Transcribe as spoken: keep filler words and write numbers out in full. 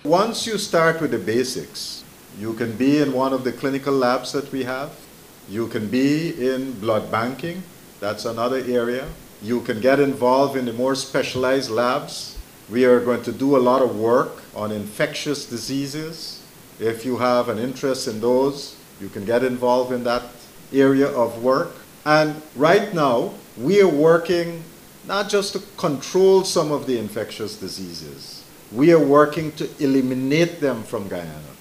Once you start with the basics, you can be in one of the clinical labs that we have. You can be in blood banking. That's another area. You can get involved in the more specialized labs. We are going to do a lot of work on infectious diseases. If you have an interest in those, you can get involved in that area of work. And right now, we are working not just to control some of the infectious diseases. We are working to eliminate them from Guyana.